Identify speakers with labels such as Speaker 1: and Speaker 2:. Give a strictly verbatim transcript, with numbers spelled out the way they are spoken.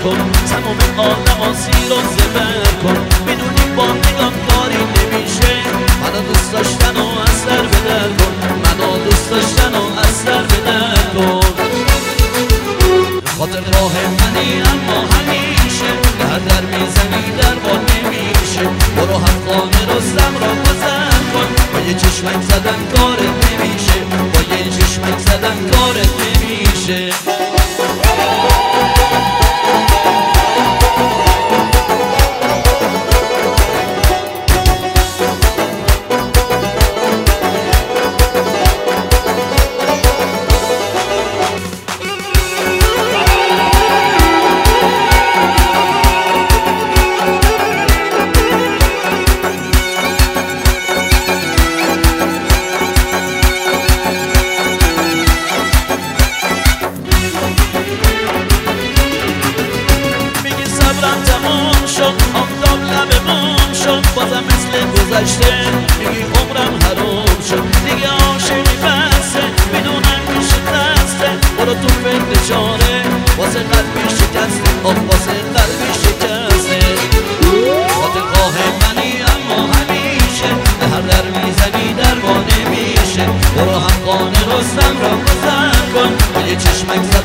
Speaker 1: کن، تمام آدم ها سیر و زبر کن. میدونی با نگاه کاری نمیشه، منو دوست داشتن و از سر به در کن، منو دوست داشتن و از سر به در کن. خاطر راه منی اما همیشه در در میزنی در با نمیشه. برو حقانه رستم را گذر کن، با یه چشمک زدن کارت نمیشه، با یه چشمک زدن کارت نمیشه. آفتاب لب مام شد، بازم مثل گذشته میگی عمرم حرام شد. دیگه عاشقی بسته، میدونم میشه دسته، برو تو فکر چاره، واسه قلبی شکسته، آخ واسه قلبی شکسته. خاطر خواه منی اما همیشه هر در میزنی در با نمیشه. برو حقانه رستم را گذر کن، با یه چشمک زد